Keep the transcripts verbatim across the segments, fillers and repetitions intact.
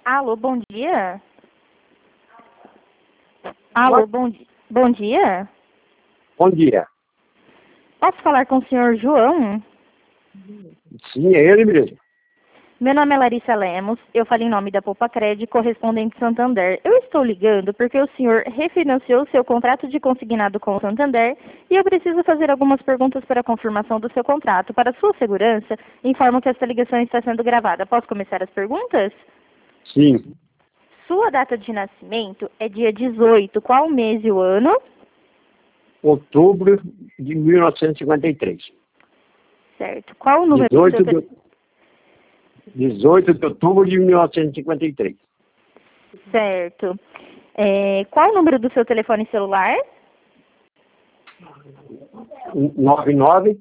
Alô, bom dia. Alô, bom, di- bom dia. Bom dia. Posso falar com o senhor João? Sim, é ele mesmo. Meu nome é Larissa Lemos, eu falo em nome da Poupa Cred, correspondente Santander. Eu estou ligando porque o senhor refinanciou seu contrato de consignado com o Santander e eu preciso fazer algumas perguntas para a confirmação do seu contrato. Para sua segurança, informo que esta ligação está sendo gravada. Posso começar as perguntas? Sim. Sua data de nascimento é dia dezoito. Qual o mês e o ano? Outubro de mil novecentos e cinquenta e três. Certo. Qual o número do seu dezoito telefone? de, dezoito de outubro de mil novecentos e cinquenta e três. Certo. É, qual o número do seu telefone celular? nove nove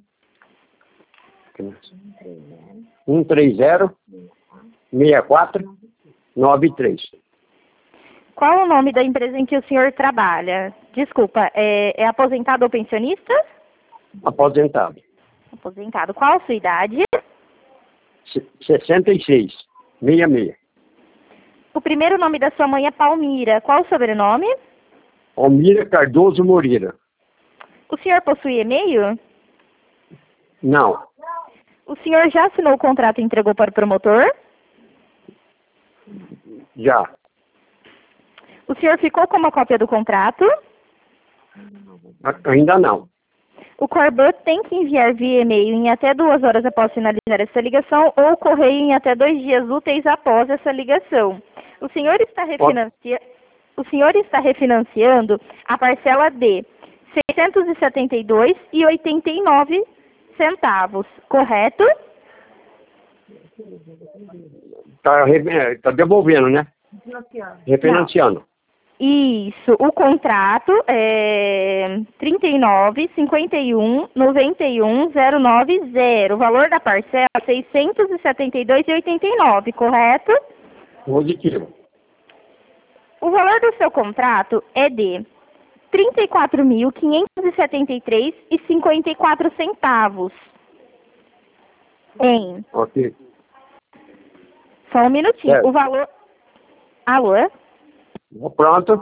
um três zero seis quatro nove três. Qual o nome da empresa em que o senhor trabalha? Desculpa, é, é aposentado ou pensionista? Aposentado. Aposentado. Qual a sua idade? Se- sessenta e seis. sessenta e seis. O primeiro nome da sua mãe é Palmira. Qual o sobrenome? Almira Cardoso Moreira. O senhor possui e-mail? Não. O senhor já assinou o contrato e entregou para o promotor? Já. O senhor ficou com uma cópia do contrato? A- Ainda não. O Corban tem que enviar via e-mail em até duas horas após finalizar essa ligação ou correio em até dois dias úteis após essa ligação. O senhor está refinancia... o senhor está refinanciando a parcela de seiscentos e setenta e dois reais e oitenta e nove centavos, correto? Tá, re- é, tá devolvendo, né? Refinanciando. Isso, o contrato é trinta e nove, cinquenta e um, noventa e um, zero nove zero. O valor da parcela é seiscentos e setenta e dois reais e oitenta e nove, correto? Positivo. O valor do seu contrato é de trinta e quatro mil, quinhentos e setenta e três reais e cinquenta e quatro centavos. Em, Ok. só um minutinho. Certo. O valor... Alô? Pronto.